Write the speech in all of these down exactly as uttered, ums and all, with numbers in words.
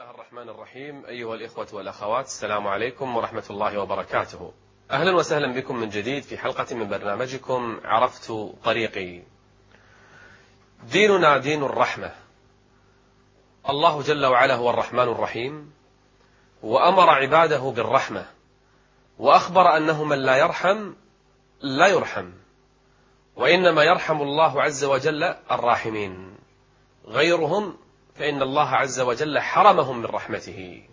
الله الرحمن الرحيم. أيها الإخوة والأخوات، السلام عليكم ورحمة الله وبركاته. أهلا وسهلا بكم من جديد في حلقة من برنامجكم عرفت طريقي. ديننا دين الرحمة. الله جل وعلا هو الرحمن الرحيم، وأمر عباده بالرحمة، وأخبر أنه من لا يرحم لا يرحم، وإنما يرحم الله عز وجل الراحمين، غيرهم فإن الله عز وجل حرمهم من رحمته.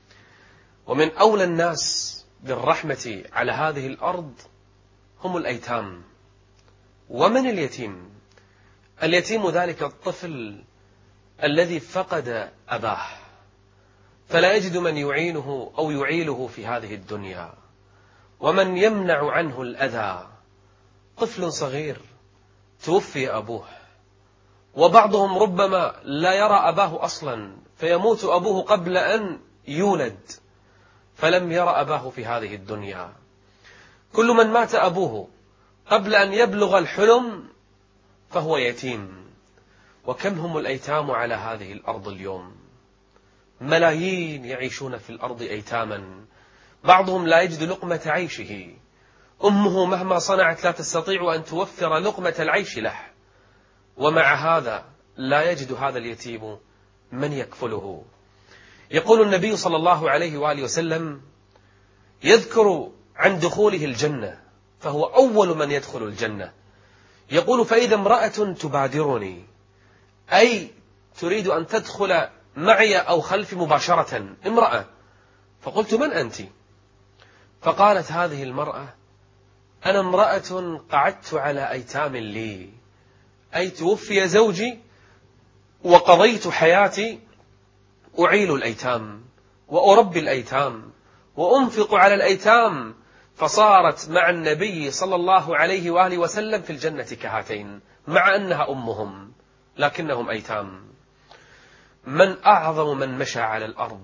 ومن أولى الناس بالرحمة على هذه الأرض هم الأيتام. ومن اليتيم؟ اليتيم ذلك الطفل الذي فقد أباه فلا يجد من يعينه أو يعيله في هذه الدنيا، ومن يمنع عنه الأذى. طفل صغير توفي أبوه، وبعضهم ربما لا يرى أباه أصلا، فيموت أبوه قبل أن يولد فلم يرى أباه في هذه الدنيا. كل من مات أبوه قبل أن يبلغ الحلم فهو يتيم. وكم هم الأيتام على هذه الأرض اليوم؟ ملايين يعيشون في الأرض أيتاما، بعضهم لا يجد لقمة عيشه، أمه مهما صنعت لا تستطيع أن توفر لقمة العيش له، ومع هذا لا يجد هذا اليتيم من يكفله. يقول النبي صلى الله عليه وآله وسلم، يذكر عن دخوله الجنة، فهو أول من يدخل الجنة، يقول: فإذا امرأة تبادرني، أي تريد أن تدخل معي أو خلفي مباشرة، امرأة. فقلت: من أنت؟ فقالت هذه المرأة: أنا امرأة قعدت على أيتام لي، أي توفي زوجي وقضيت حياتي أعيل الأيتام وأربي الأيتام وأنفق على الأيتام، فصارت مع النبي صلى الله عليه وآله وسلم في الجنة كهاتين، مع أنها أمهم لكنهم أيتام. من أعظم من مشى على الأرض؟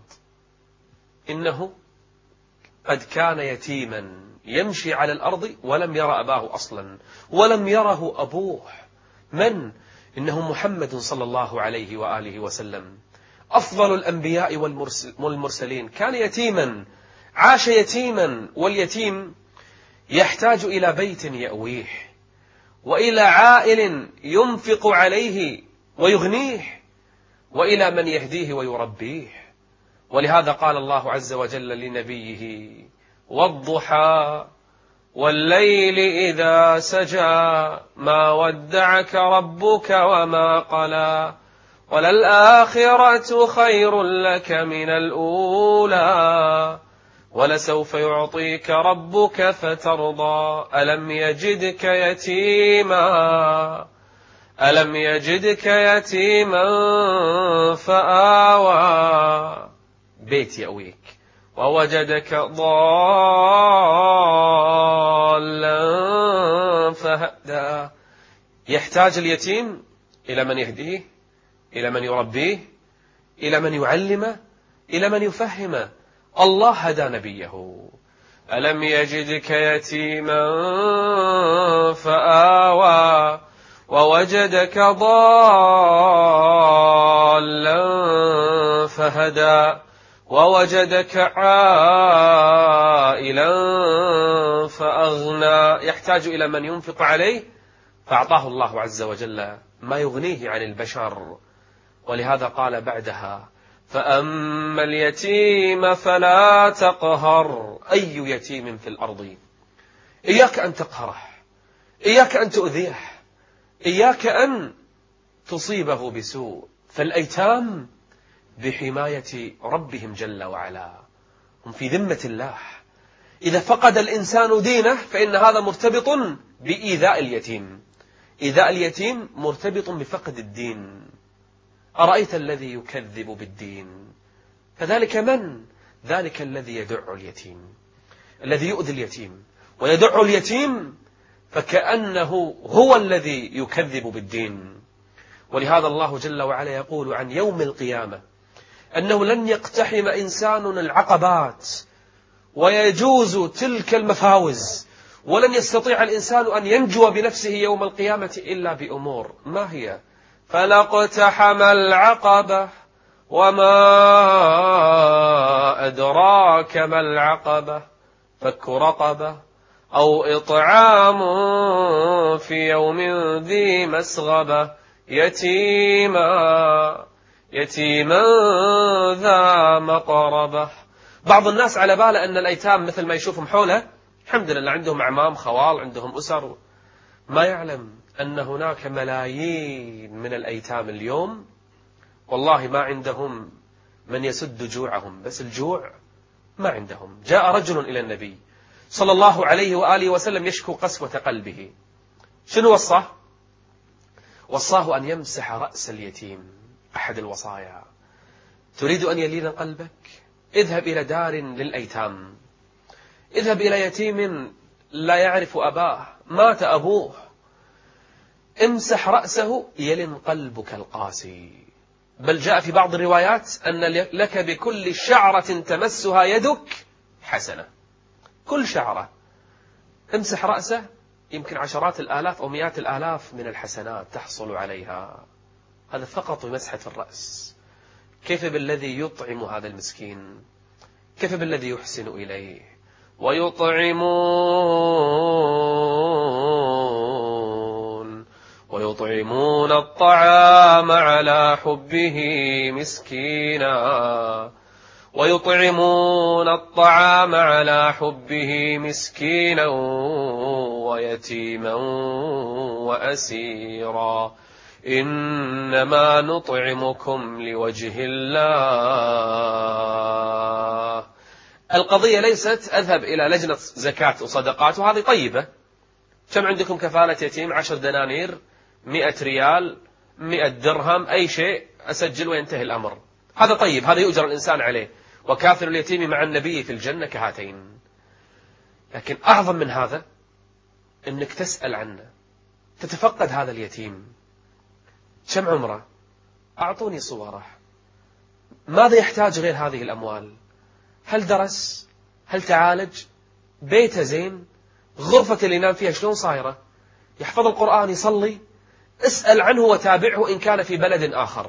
إنه قد كان يتيما يمشي على الأرض ولم يرى أباه أصلا، ولم يره أبوه. من؟ إنه محمد صلى الله عليه وآله وسلم، أفضل الأنبياء والمرسلين. كان يتيما، عاش يتيما، واليتيم يحتاج إلى بيت يأويه، وإلى عائل ينفق عليه ويغنيه، وإلى من يهديه ويربيه. ولهذا قال الله عز وجل لنبيه: والضحى والليل إذا سجى ما ودعك ربك وما قلى وللآخرة خير لك من الأولى ولسوف يعطيك ربك فترضى ألم يجدك يتيما ألم يجدك يتيما فآوى، بيت يأويك، ووجدك ضالا فهدى. يحتاج اليتيم إلى من يهديه، إلى من يربيه، إلى من يعلمه، إلى من يفهمه. الله هدى نبيه: ألم يجدك يتيما فآوى ووجدك ضالا فهدى ووجدك عائلا فأغنى. يحتاج إلى من ينفق عليه، فأعطاه الله عز وجل ما يغنيه عن البشر. ولهذا قال بعدها: فأما اليتيم فلا تقهر. أي يتيم في الأرض إياك أن تقهره، إياك أن تؤذيه، إياك أن تصيبه بسوء. فالأيتام بحماية ربهم جل وعلا، هم في ذمة الله. إذا فقد الإنسان دينه فإن هذا مرتبط بإيذاء اليتيم. إيذاء اليتيم مرتبط بفقد الدين. أرأيت الذي يكذب بالدين؟ فذلك من؟ ذلك الذي يدع اليتيم، الذي يؤذي اليتيم ويدع اليتيم، فكأنه هو الذي يكذب بالدين. ولهذا الله جل وعلا يقول عن يوم القيامة أنه لن يقتحم إنسان العقبات ويجوز تلك المفاوز، ولن يستطيع الإنسان أن ينجو بنفسه يوم القيامة إلا بأمور. ما هي؟ فلا اقتحم العقبة وما أدراك ما العقبة فك رقبة أو إطعام في يوم ذي مسغبة يتيما يتيما ذا مقربة. بعض الناس على باله أن الأيتام مثل ما يشوفهم حوله الحمد لله عندهم أعمام خوال عندهم أسر، ما يعلم أن هناك ملايين من الأيتام اليوم والله ما عندهم من يسد جوعهم، بس الجوع ما عندهم. جاء رجل إلى النبي صلى الله عليه وآله وسلم يشكو قسوة قلبه. شنو وصاه؟ وصاه أن يمسح رأس اليتيم، أحد الوصايا. تريد أن يلين قلبك؟ اذهب إلى دار للأيتام، اذهب إلى يتيم لا يعرف أباه، مات أبوه، امسح رأسه يلن قلبك القاسي. بل جاء في بعض الروايات أن لك بكل شعرة تمسها يدك حسنة. كل شعرة امسح رأسه يمكن عشرات الآلاف أو مئات الآلاف من الحسنات تحصل عليها. هذا فقط بمسحة الرأس. كيف بالذي يطعم هذا المسكين؟ كيف بالذي يحسن إليه؟ ويطعمون ويطعمون الطعام على حبه مسكينا ويطعمون الطعام على حبه مسكينا ويتيما وأسيرا إنما نطعمكم لوجه الله. القضية ليست أذهب إلى لجنة زكاة وصدقات وهذه طيبة. كم عندكم كفالة يتيم؟ عشر دنانير، مئة ريال، مئة درهم، أي شيء أسجل وينتهي الأمر. هذا طيب، هذا يؤجر الإنسان عليه. وكافر اليتيم مع النبي في الجنة كهاتين. لكن أعظم من هذا أنك تسأل عنه، تتفقد هذا اليتيم. كم عمره؟ أعطوني صوره. ماذا يحتاج غير هذه الأموال؟ هل درس؟ هل تعالج؟ بيته زين؟ غرفة اللي ينام فيها شلون صايرة؟ يحفظ القرآن؟ يصلي؟ اسأل عنه وتابعه إن كان في بلد آخر.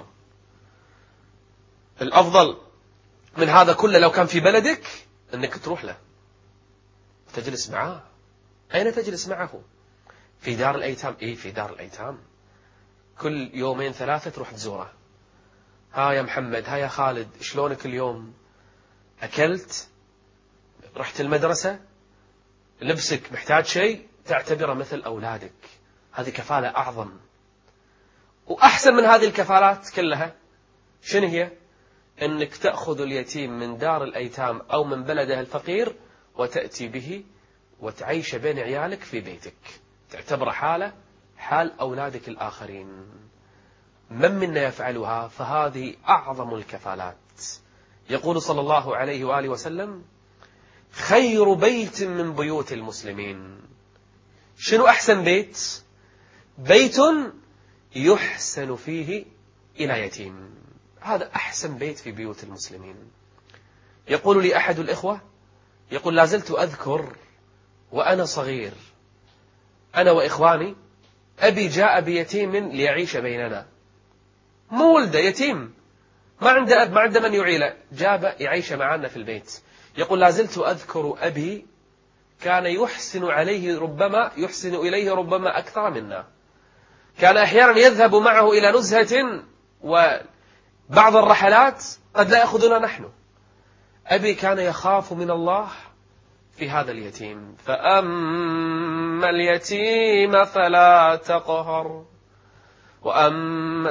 الأفضل من هذا كله لو كان في بلدك أنك تروح له تجلس معاه. أين تجلس معه؟ في دار الأيتام. إيه في دار الأيتام. كل يومين ثلاثة تروح تزوره. ها يا محمد، ها يا خالد، شلونك اليوم؟ أكلت؟ رحت المدرسة؟ لبسك محتاج شيء؟ تعتبره مثل أولادك. هذه كفالة أعظم وأحسن من هذه الكفالات كلها. شنو هي؟ أنك تأخذ اليتيم من دار الأيتام أو من بلده الفقير وتأتي به وتعيش بين عيالك في بيتك، تعتبر حالة حال أولادك الآخرين. من منا يفعلها؟ فهذه أعظم الكفالات. يقول صلى الله عليه وآله وسلم: خير بيت من بيوت المسلمين. شنو أحسن بيت؟ بيت يحسن فيه إلى يتيم. هذا أحسن بيت في بيوت المسلمين. يقول لي أحد الإخوة، يقول: لازلت أذكر وأنا صغير أنا وإخواني أبي جاء بيتيم ليعيش بيننا، مو ولده، يتيم ما عنده أب، ما عنده من يعيله، جاب يعيش معنا في البيت. يقول: لازلت أذكر أبي كان يحسن عليه ربما يحسن إليه ربما أكثر منا. كان أحيانا يذهب معه إلى نزهة وبعض الرحلات قد لا يأخذنا نحن. أبي كان يخاف من الله في هذا اليتيم. فأما اليتيم فلا تقهر وأما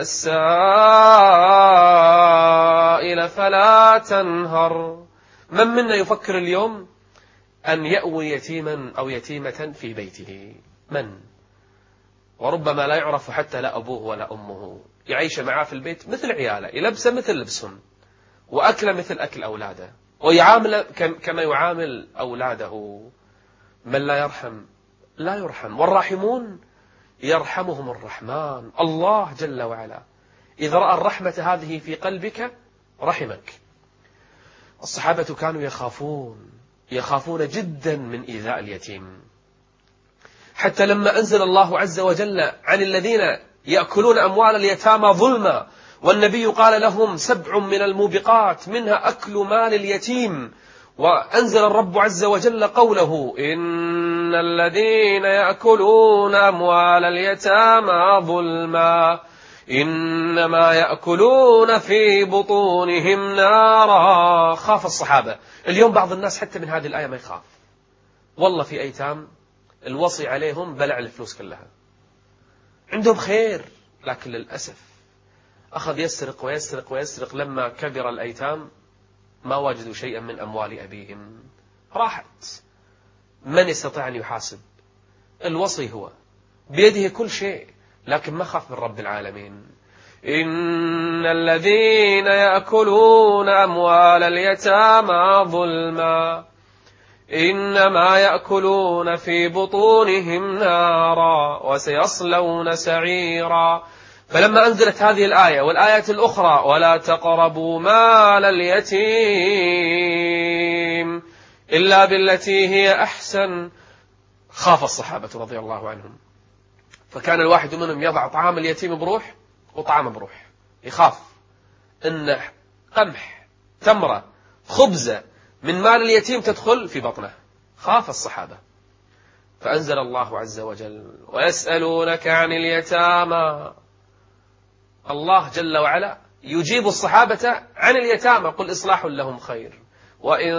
السائل فلا تنهر. من منا يفكر اليوم أن يأوي يتيما أو يتيمة في بيته؟ من؟ وربما لا يعرف حتى لا أبوه ولا أمه، يعيش معاه في البيت مثل عياله، يلبسه مثل لبسهم، وأكله مثل أكل أولاده، ويعامل كما يعامل أولاده. من لا يرحم لا يرحم، والراحمون يرحمهم الرحمن الله جل وعلا. إذا رأى الرحمة هذه في قلبك رحمك. الصحابة كانوا يخافون يخافون جدا من إيذاء اليتيم، حتى لما أنزل الله عز وجل عن الذين يأكلون أموال اليتامى ظلما والنبي قال لهم سبع من الموبقات منها أكل مال اليتيم. وأنزل الرب عز وجل قوله إن الذين يأكلون أموال اليتامى ظلما إنما يأكلون في بطونهم نارا. خاف الصحابة. اليوم بعض الناس حتى من هذه الآية ما يخاف. والله في أيتام الوصي عليهم بلع الفلوس كلها، عندهم خير، لكن للأسف أخذ يسرق ويسرق ويسرق. لما كبر الأيتام ما وجدوا شيئا من أموال أبيهم، راحت. من يستطيع أن يحاسب؟ الوصي هو بيده كل شيء، لكن ما خاف من رب العالمين. إن الذين يأكلون أموال اليتامى ظلما إنما يأكلون في بطونهم نارا وسيصلون سعيرا. فلما أنزلت هذه الآية والآية الأخرى ولا تقربوا مال اليتيم إلا بالتي هي أحسن، خاف الصحابة رضي الله عنهم. فكان الواحد منهم يضع طعام اليتيم بروح وطعام بروح، يخاف إن قمح تمرة خبزة من مال اليتيم تدخل في بطنه. خاف الصحابة. فأنزل الله عز وجل ويسألونك عن اليتامى. الله جل وعلا يجيب الصحابة عن اليتامى قل إصلاح لهم خير وإن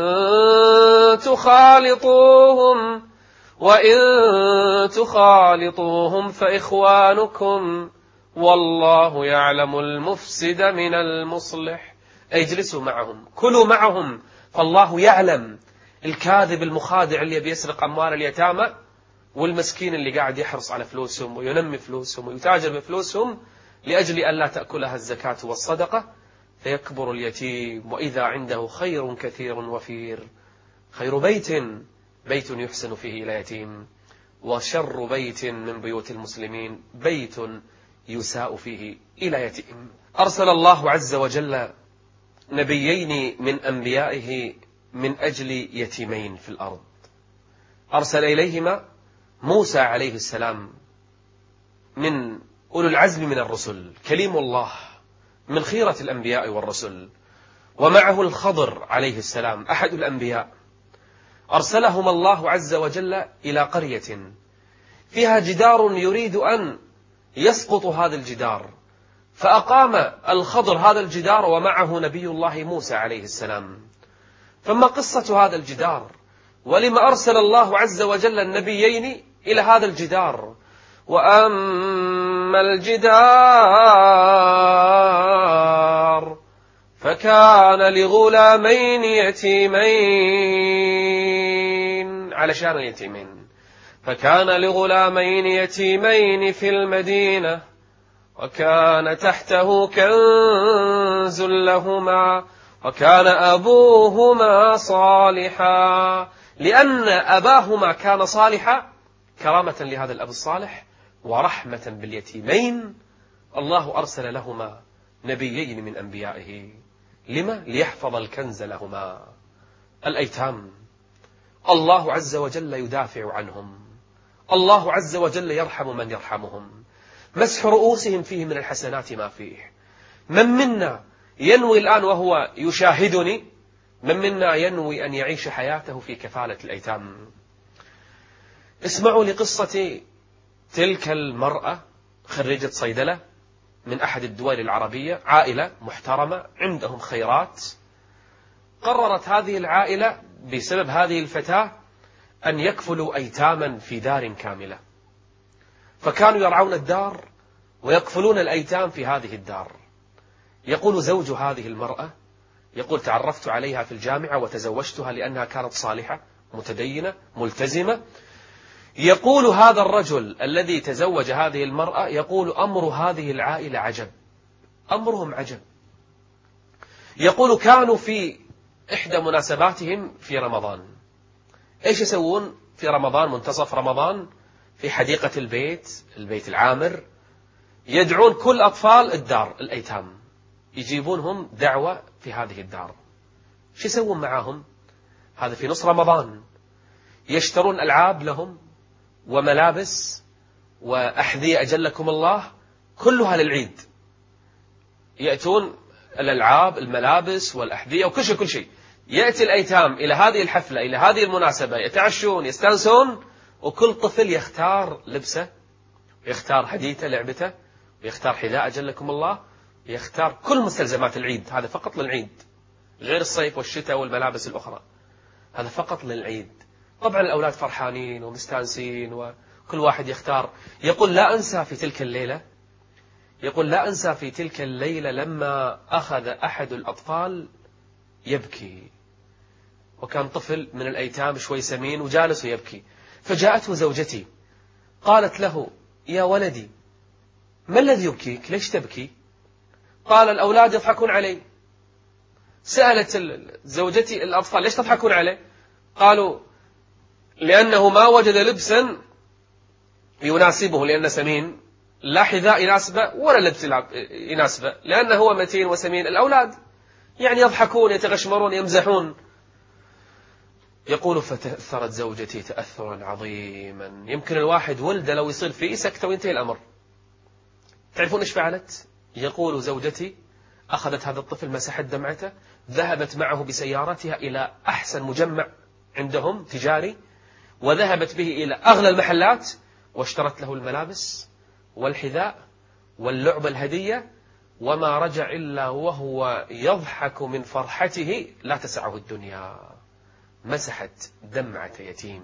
تخالطوهم وإن تخالطوهم فإخوانكم والله يعلم المفسد من المصلح. اجلسوا معهم، كلوا معهم، فالله يعلم الكاذب المخادع اللي بيسرق أموال اليتامى والمسكين اللي قاعد يحرص على فلوسهم وينمي فلوسهم ويتاجر بفلوسهم لأجل أن لا تأكلها الزكاة والصدقة فيكبر اليتيم وإذا عنده خير كثير وفير. خير بيت بيت يحسن فيه إلى يتيم، وشر بيت من بيوت المسلمين بيت يساء فيه إلى يتيم. أرسل الله عز وجل نبيين من أنبيائه من أجل يتيمين في الأرض. أرسل إليهما موسى عليه السلام من أولو العزم من الرسل، كليم الله من خيرة الأنبياء والرسل، ومعه الخضر عليه السلام أحد الأنبياء. أرسلهما الله عز وجل إلى قرية فيها جدار يريد أن يسقط هذا الجدار، فأقام الخضر هذا الجدار ومعه نبي الله موسى عليه السلام. فما قصة هذا الجدار؟ ولما أرسل الله عز وجل النبيين إلى هذا الجدار؟ وأما الجدار فكان لغلامين يتيمين، علشان اليتيمين، فكان لغلامين يتيمين في المدينة وكان تحته كنز لهما وكان أبوهما صالحا. لأن أباهما كان صالحا كرامة لهذا الأب الصالح ورحمة باليتيمين الله أرسل لهما نبيين من أنبيائه. لما؟ ليحفظ الكنز لهما. الأيتام الله عز وجل يدافع عنهم، الله عز وجل يرحم من يرحمهم، مسح رؤوسهم فيه من الحسنات ما فيه. من منا ينوي الآن وهو يشاهدني، من منا ينوي أن يعيش حياته في كفالة الأيتام؟ اسمعوا لقصة تلك المرأة خريجة صيدلة من أحد الدول العربية، عائلة محترمة عندهم خيرات. قررت هذه العائلة بسبب هذه الفتاة أن يكفلوا أيتاما في دار كاملة، فكانوا يرعون الدار ويكفلون الأيتام في هذه الدار. يقول زوج هذه المرأة، يقول تعرفت عليها في الجامعة وتزوجتها لأنها كانت صالحة متدينة ملتزمة. يقول هذا الرجل الذي تزوج هذه المرأة، يقول أمر هذه العائلة عجب، أمرهم عجب. يقول كانوا في إحدى مناسباتهم في رمضان، إيش يسوون في رمضان؟ منتصف رمضان في حديقة البيت، البيت العامر، يدعون كل أطفال الدار الأيتام، يجيبونهم دعوة في هذه الدار. شو يسوون معاهم؟ هذا في نص رمضان، يشترون ألعاب لهم وملابس وأحذية أجلكم الله كلها للعيد، يأتون الألعاب الملابس والأحذية وكل شيء كل شيء. يأتي الأيتام إلى هذه الحفلة إلى هذه المناسبة يتعشون يستانسون، وكل طفل يختار لبسه ويختار هديته لعبته ويختار حذاء جلكم الله، يختار كل مستلزمات العيد. هذا فقط للعيد، غير الصيف والشتاء والملابس الأخرى، هذا فقط للعيد. طبعا الأولاد فرحانين ومستانسين وكل واحد يختار. يقول لا أنسى في تلك الليلة يقول لا أنسى في تلك الليلة لما أخذ أحد الأطفال يبكي، وكان طفل من الأيتام شوي سمين وجالس يبكي، فجاءته زوجتي قالت له يا ولدي ما الذي يبكيك؟ ليش تبكي؟ قال الأولاد يضحكون علي. سألت زوجتي الأطفال ليش تضحكون عليه؟ قالوا لأنه ما وجد لبسا يناسبه لأنه سمين، لا حذاء يناسبه ولا لبس يناسبه، لأنه هو متين وسمين. الأولاد يعني يضحكون يتغشمرون يمزحون. يقول فتأثرت زوجتي تأثرا عظيما، يمكن الواحد ولده لو يصير فيه سكتة وينتهي الأمر. تعرفون إيش فعلت؟ يقول زوجتي أخذت هذا الطفل مسحت دمعته، ذهبت معه بسيارتها إلى أحسن مجمع عندهم تجاري، وذهبت به إلى أغلى المحلات، واشترت له الملابس والحذاء واللعبة الهدية، وما رجع إلا وهو يضحك من فرحته لا تسعه الدنيا. مسحت دمعة يتيم،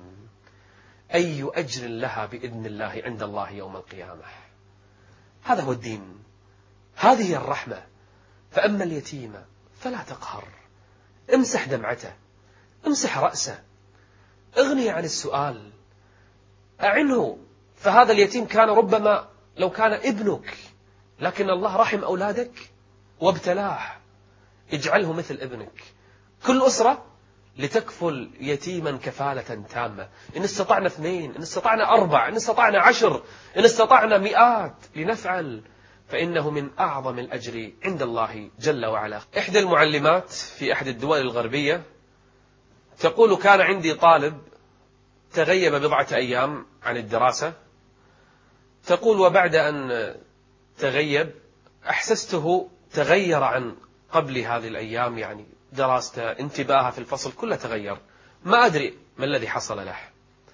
أي أجر لها بإذن الله عند الله يوم القيامة. هذا هو الدين، هذه هي الرحمة. فأما اليتيم فلا تقهر، امسح دمعته، امسح رأسه، اغني عن السؤال، أعنه. فهذا اليتيم كان ربما لو كان ابنك، لكن الله رحم أولادك وابتلاه، اجعله مثل ابنك. كل أسرة لتكفل يتيما كفالة تامة، إن استطعنا اثنين، إن استطعنا أربع، إن استطعنا عشر، إن استطعنا مئات لنفعل، فإنه من أعظم الأجر عند الله جل وعلا. إحدى المعلمات في أحد الدول الغربية تقول كان عندي طالب تغيب بضعة أيام عن الدراسة. تقول وبعد أن تغيب أحسسته تغير عن قبل هذه الأيام، يعني دراسته انتباهه في الفصل كله تغير، ما أدري ما الذي حصل له.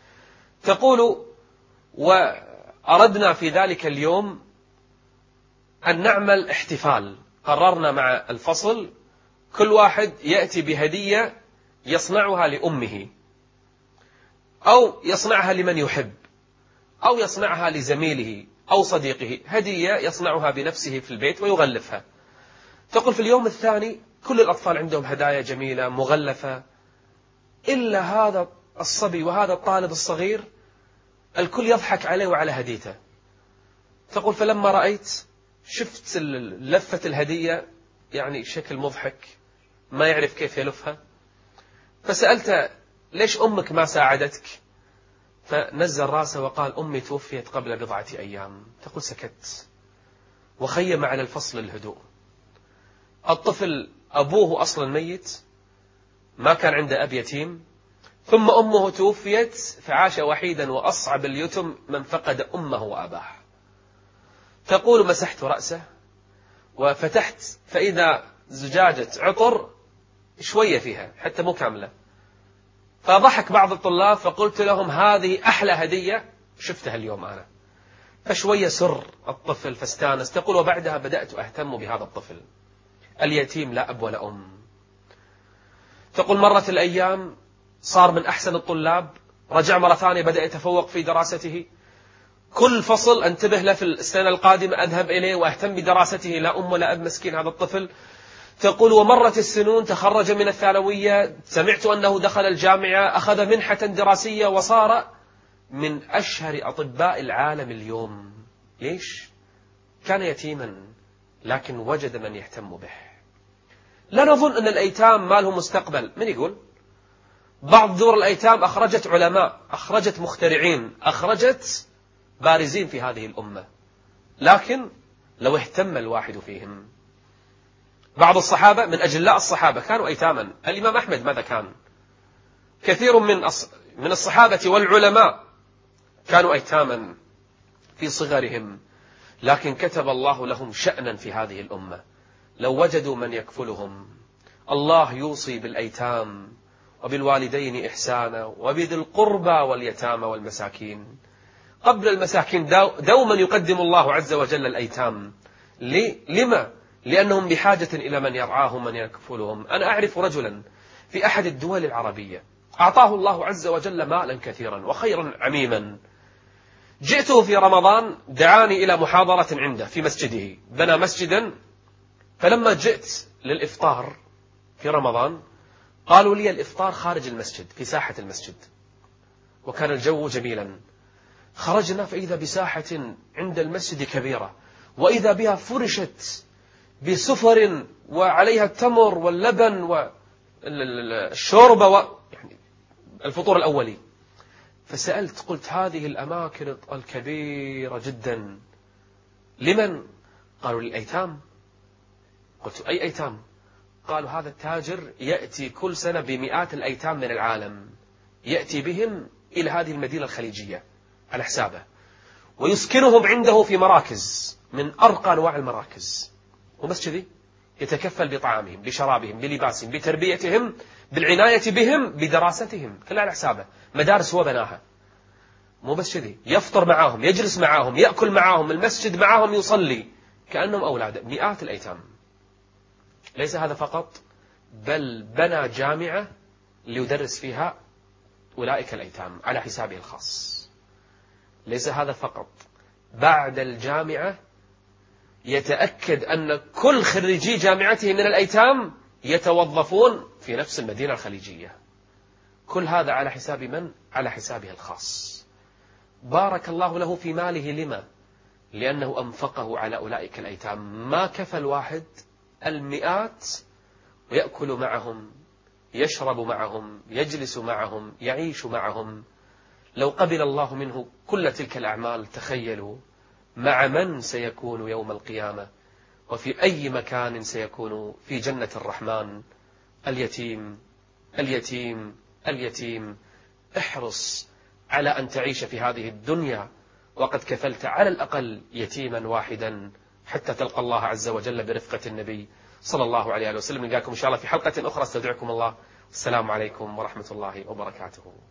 تقول وأردنا في ذلك اليوم أن نعمل احتفال، قررنا مع الفصل كل واحد يأتي بهدية يصنعها لأمه أو يصنعها لمن يحب أو يصنعها لزميله أو صديقه، هدية يصنعها بنفسه في البيت ويغلفها. تقول في اليوم الثاني كل الأطفال عندهم هدايا جميلة مغلفة، إلا هذا الصبي وهذا الطالب الصغير الكل يضحك عليه وعلى هديته. تقول فلما رأيت شفت لفة الهدية يعني شكل مضحك، ما يعرف كيف يلفها، فسألت ليش أمك ما ساعدتك؟ فنزل راسه وقال أمي توفيت قبل بضعة أيام. تقول سكت وخيم على الفصل الهدوء. الطفل أبوه أصلا ميت، ما كان عنده أب يتيم، ثم أمه توفيت فعاش وحيدا، وأصعب اليتم من فقد أمه وأباه. تقول مسحت رأسه وفتحت فإذا زجاجة عطر شوية فيها حتى مو كاملة، فضحك بعض الطلاب، فقلت لهم هذه أحلى هدية شفتها اليوم أنا. فشوية سر الطفل فاستانس. تقول وبعدها بدأت أهتم بهذا الطفل اليتيم لا أب ولا أم. تقول مرت الأيام صار من أحسن الطلاب، رجع مرة ثانية بدأ يتفوق في دراسته، كل فصل انتبه له في السنة القادمة أذهب إليه وأهتم بدراسته، لا أم ولا أب مسكين هذا الطفل. تقول ومرت السنون تخرج من الثانوية، سمعت أنه دخل الجامعة، أخذ منحة دراسية وصار من أشهر أطباء العالم اليوم. ليش؟ كان يتيما لكن وجد من يهتم به. لا نظن أن الأيتام ما لهم مستقبل. من يقول؟ بعض دور الأيتام أخرجت علماء، أخرجت مخترعين، أخرجت بارزين في هذه الأمة، لكن لو اهتم الواحد فيهم. بعض الصحابة من أجلاء الصحابة كانوا أيتاما. الإمام أحمد ماذا كان؟ كثير من من الصحابة والعلماء كانوا أيتاما في صغرهم، لكن كتب الله لهم شأنا في هذه الأمة. لو وجدوا من يكفلهم. الله يوصي بالأيتام وبالوالدين إحسانا وبذي القربى واليتامى والمساكين. قبل المساكين دوما يقدم الله عز وجل الأيتام. لما؟ لأنهم بحاجة إلى من يرعاهم من يكفلهم. أنا أعرف رجلا في أحد الدول العربية أعطاه الله عز وجل مالا كثيرا وخيرا عميما. جئته في رمضان دعاني إلى محاضرة عنده في مسجده، بنى مسجدا. فلما جئت للإفطار في رمضان قالوا لي الإفطار خارج المسجد في ساحة المسجد، وكان الجو جميلا. خرجنا فإذا بساحة عند المسجد كبيرة، وإذا بها فرشت بسفر وعليها التمر واللبن والشوربة و... يعني الفطور الأولي. فسألت قلت هذه الأماكن الكبيرة جدا لمن؟ قالوا للأيتام. قلت أي أيتام؟ قالوا هذا التاجر يأتي كل سنة بمئات الأيتام من العالم، يأتي بهم إلى هذه المدينة الخليجية على حسابه، ويسكنهم عنده في مراكز من أرقى أنواع المراكز، ومسجدي يتكفل بطعامهم بشرابهم بلباسهم بتربيتهم بالعناية بهم بدراستهم، كلها على حسابه. مدارس هو بناها، مو بس كذي، يفطر معاهم يجلس معاهم يأكل معاهم المسجد معاهم يصلي كأنهم أولاده. مئات الأيتام. ليس هذا فقط، بل بنى جامعة ليدرس فيها أولئك الأيتام على حسابه الخاص. ليس هذا فقط، بعد الجامعة يتأكد أن كل خريجي جامعته من الأيتام يتوظفون في نفس المدينة الخليجية. كل هذا على حساب من؟ على حسابه الخاص. بارك الله له في ماله. لما؟ لأنه أنفقه على أولئك الأيتام. ما كفى الواحد المئات ويأكل معهم يشرب معهم يجلس معهم يعيش معهم. لو قبل الله منه كل تلك الأعمال تخيلوا مع من سيكون يوم القيامة، وفي أي مكان سيكون في جنة الرحمن. اليتيم اليتيم اليتيم. احرص على أن تعيش في هذه الدنيا وقد كفلت على الأقل يتيما واحدا حتى تلقى الله عز وجل برفقة النبي صلى الله عليه وسلم. نلقاكم إن شاء الله في حلقة أخرى. استودعكم الله. السلام عليكم ورحمة الله وبركاته.